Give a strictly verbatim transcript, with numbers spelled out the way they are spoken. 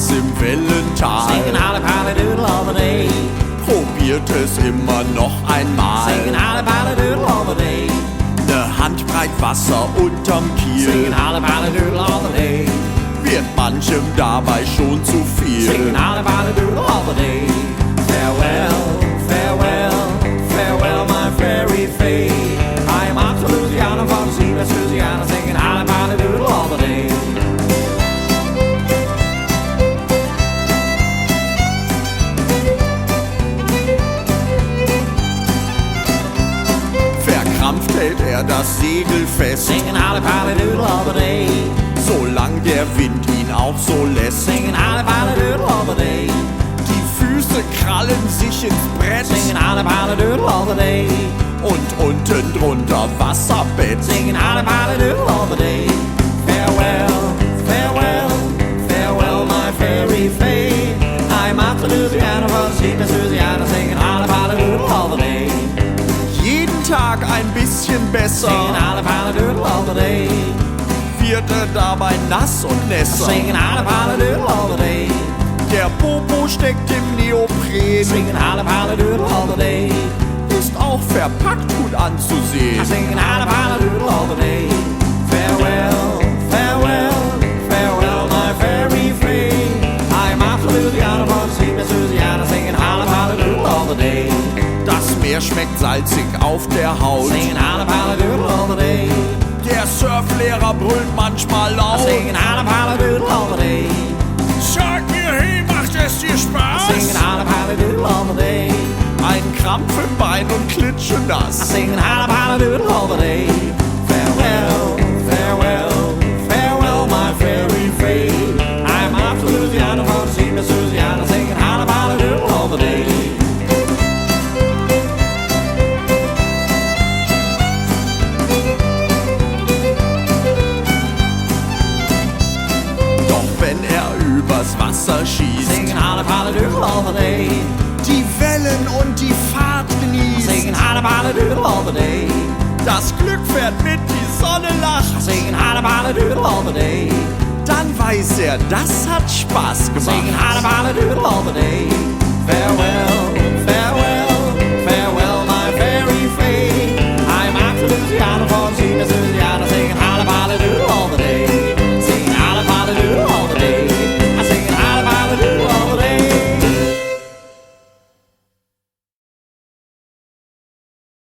Spaß im Wellental. Singing Holly Polly Doodle all the day. Probiert es immer noch einmal. Singing Holly Polly Doodle all the day. Ne Handbreit Wasser unterm Kiel. Singing Holly Polly Doodle all the day. Wird manchem dabei schon zu viel. Singing Holly Polly Doodle all the day. Farewell, farewell, farewell, my fairy fay. I am off to Louisiana for to see Miss Louisiana, singing Holly Polly Doodle all the day. Verkrampft hält er das Segel fest, Singing Holly Polly Doodle all the day. solang der Wind ihn auch so lässt. Singing Holly Polly Doodle all the day. Die Füße krallen sich ins Brett Singing Holly Polly Doodle all the day. und unten drunter Wasserbett. Singing Holly Polly Doodle all the day. Farewell, farewell, farewell, my fairy fay. I'm off to Louisiana for to see Miss Louisiana, singing Holly Polly Doodle all the day. Jeden Tag ein bisschen Singing besser, Holly Polly Doodle all the day. wird er dabei nass und nässer. Singing Holly Polly Doodle all the day. Der Popo steckt im Neopren, Singing Holly Polly Doodle all the day. ist auch verpackt gut anzusehen. Singing Holly Polly Doodle all the day. Farewell, farewell, farewell, my fairy fay. I'm off to Louisiana for to see Miss Louisiana, singing Holly Polly Doodle all the day. Das Meer schmeckt salzig auf der Haut. Singing Holly Polly Doodle all the day. Der Surflehrer brüllt manchmal laut. Singing Holly Polly Doodle all the day. Sag mir, hey, macht es dir Spaß? Singing Holly Polly Doodle all the day. Ein Krampf im Bein und klitschenass. Singing Holly Polly Doodle all the day. Farewell, farewell, farewell, my fairy fay. I'm off to Louisiana for to see Miss Louisiana, singing Holly Polly Doodle all the day. Doch wenn er übers Wasser schießt, Singing Holly Polly Doodle all the day. die Wellen und die Fahrt genießt, Singing Holly Polly Doodle all the day. das Glück fährt mit, die Sonne lacht, Singing Holly Polly Doodle all the day. dann weiß er, das hat Spaß Singing gemacht. Holly Polly Doodle all the day. Farewell,